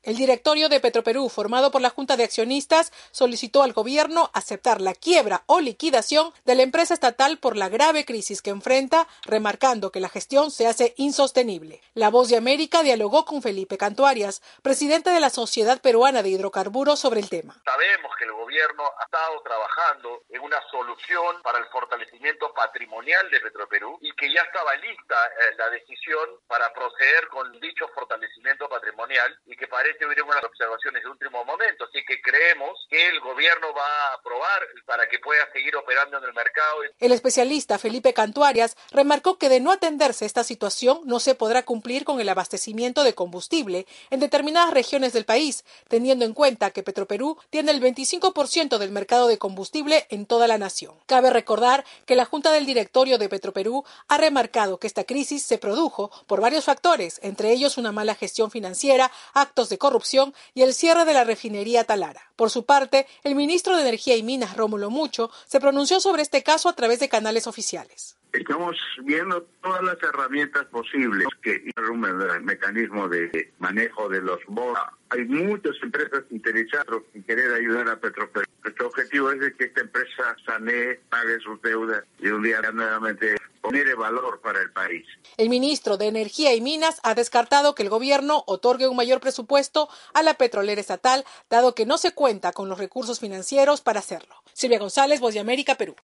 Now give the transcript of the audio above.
El directorio de Petroperú, formado por la Junta de Accionistas, solicitó al gobierno aceptar la quiebra o liquidación de la empresa estatal por la grave crisis que enfrenta, remarcando que la gestión se hace insostenible. La Voz de América dialogó con Felipe Cantuarias, presidente de la Sociedad Peruana de Hidrocarburos, sobre el tema. Sabemos que el gobierno ha estado trabajando en una solución para el fortalecimiento patrimonial de Petroperú y que ya estaba lista la decisión para proceder con dicho fortalecimiento patrimonial y que parece hubiera unas observaciones de último momento, así que creemos que el gobierno va a aprobar para que pueda seguir operando en el mercado. El especialista Felipe Cantuarias remarcó que de no atenderse esta situación no se podrá cumplir con el abastecimiento de combustible en determinadas regiones del país, teniendo en cuenta que Petroperú tiene el 25% del mercado de combustible en toda la nación. Cabe recordar que la Junta del Directorio de Petroperú ha remarcado que esta crisis se produjo por varios factores, entre ellos una mala gestión financiera, actos de corrupción y el cierre de la refinería Talara. Por su parte, el ministro de Energía y Minas, Rómulo Mucho, se pronunció sobre este caso a través de canales oficiales. Estamos viendo todas las herramientas posibles, que un mecanismo de manejo de los bonos. Hay muchas empresas interesadas en querer ayudar a Petroperú. Nuestro objetivo es de que esta empresa sanee, pague sus deudas y un día nuevamente genere valor para el país. El ministro de Energía y Minas ha descartado que el gobierno otorgue un mayor presupuesto a la petrolera estatal, dado que no se cuenta con los recursos financieros para hacerlo. Silvia González, Voz de América, Perú.